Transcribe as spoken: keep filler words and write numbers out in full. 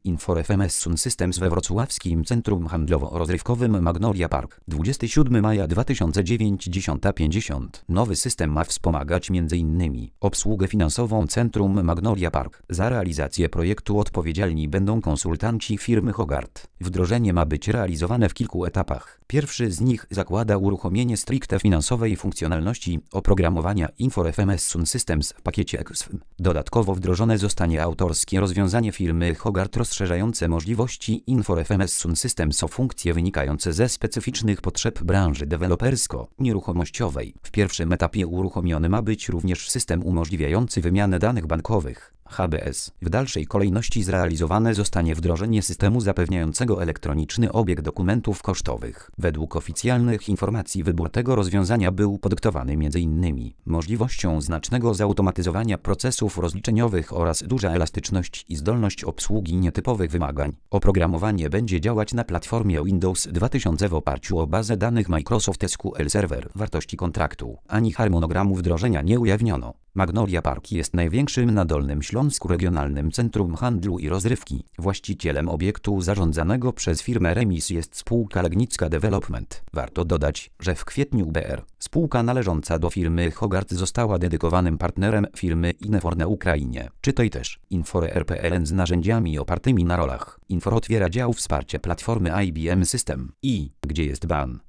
InfoRFMS Sun Systems we wrocławskim Centrum Handlowo-Rozrywkowym Magnolia Park. dwudziestego siódmego maja dwa tysiące dziewięć, dziesiąta pięćdziesiąt. Nowy system ma wspomagać między innymi obsługę finansową Centrum Magnolia Park. Za realizację projektu odpowiedzialni będą konsultanci firmy Hogarth. Wdrożenie ma być realizowane w kilku etapach. Pierwszy z nich zakłada uruchomienie stricte finansowej funkcjonalności oprogramowania InfoRFMS Sun Systems w pakiecie X F M. Dodatkowo wdrożone zostanie autorskie rozwiązanie firmy Hogarth rozszerzające możliwości InfoRFMS Sun Systems o funkcje wynikające ze specyficznych potrzeb branży dewelopersko-nieruchomościowej. W pierwszym etapie uruchomiony ma być również system umożliwiający wymianę danych bankowych H B S. W dalszej kolejności zrealizowane zostanie wdrożenie systemu zapewniającego elektroniczny obieg dokumentów kosztowych. Według oficjalnych informacji wybór tego rozwiązania był podyktowany między innymi możliwością znacznego zautomatyzowania procesów rozliczeniowych oraz duża elastyczność i zdolność obsługi nietypowych wymagań. Oprogramowanie będzie działać na platformie Windows dwa tysiące w oparciu o bazę danych Microsoft S Q L Server. Wartości kontraktu ani harmonogramu wdrożenia nie ujawniono. Magnolia Park jest największym na Dolnym Śląsku regionalnym centrum handlu i rozrywki. Właścicielem obiektu zarządzanego przez firmę Remis jest spółka Legnicka Development. Warto dodać, że w kwietniu B R spółka należąca do firmy Hogarth została dedykowanym partnerem firmy Infor na Ukrainie. Czytaj też InfoRE.pl z narzędziami opartymi na rolach. Infor otwiera dział wsparcia platformy I B M System. I gdzie jest ban?